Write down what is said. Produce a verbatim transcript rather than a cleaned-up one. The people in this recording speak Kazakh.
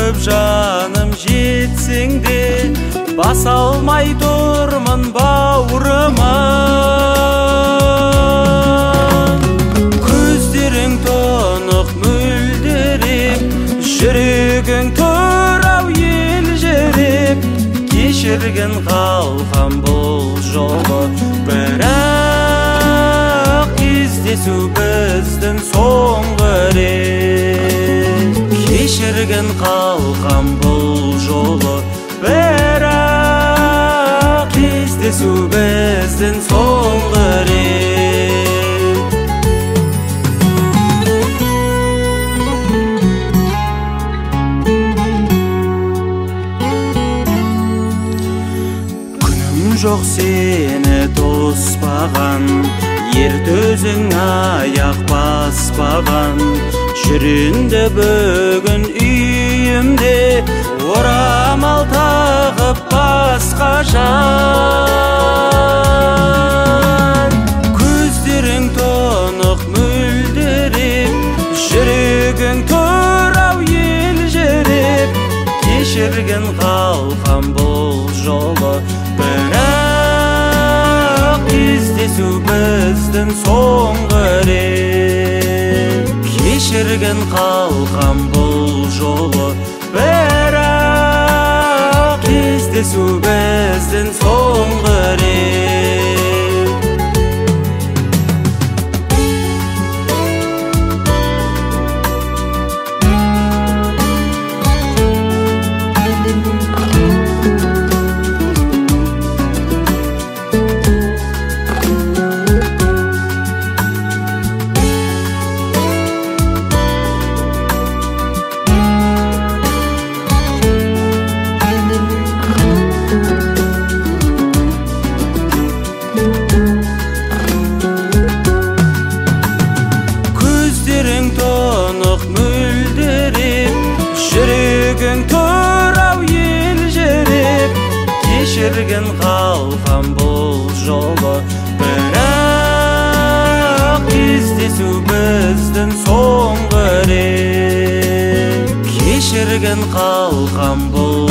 көп жаным жетсең де, баса алмай тұрмын бауырыма. Көздерің тұнық мөлдіреп, жүрегің тұрау елжіреп, кешіргін қалқам бұл жолы, бірақ кездесу біздің соңғы рет. Кешіргін қалқам бұл жолы, бірақ кездесу біздің соңғы рет. Жоқ сені тоспаған, ер төзің аяқ баспаған, жүренді бүгін үйімде орамал тағып басқа жан. Көздерің тұнық мөлдіреп, жүрегің тұрау елжіреп, кешіргін қалқам бұл жолы, бірақ кездесу біздің соңғы рет. Кешіргін қалқам бұл жолы, бірақ кездесу біздің соңғы рет. Жүрегің тұрау елжіреп, кешіргін қалқам бұл жолы, бірақ кездесу біздің соңғы рет. Кешіргін қалқам бұл